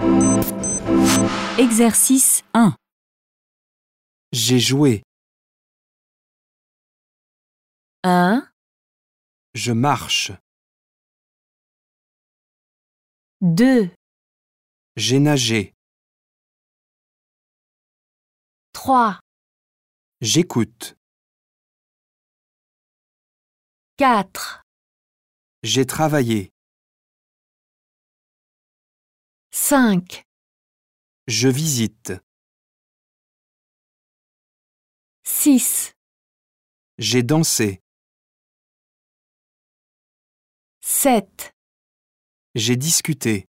Exercice 1. J'ai joué. 1, Je marche. 2, J'ai nagé. 3, J'écoute. 4, J'ai travaillé. 5, Je visite. 6, J'ai dansé. 7. J'ai discuté.